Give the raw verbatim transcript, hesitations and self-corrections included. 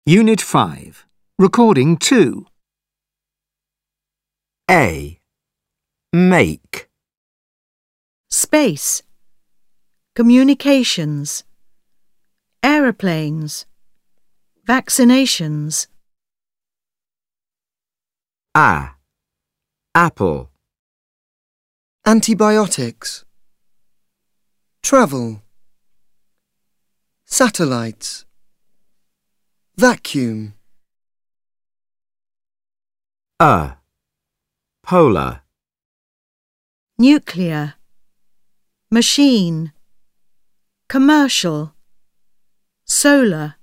Unit five. Recording two. A. Make. Space. Communications. Aeroplanes. Vaccinations. A. Apple. Antibiotics. Travel. Satellites. Vacuum. A. Polar. Nuclear. Machine. Commercial. Solar.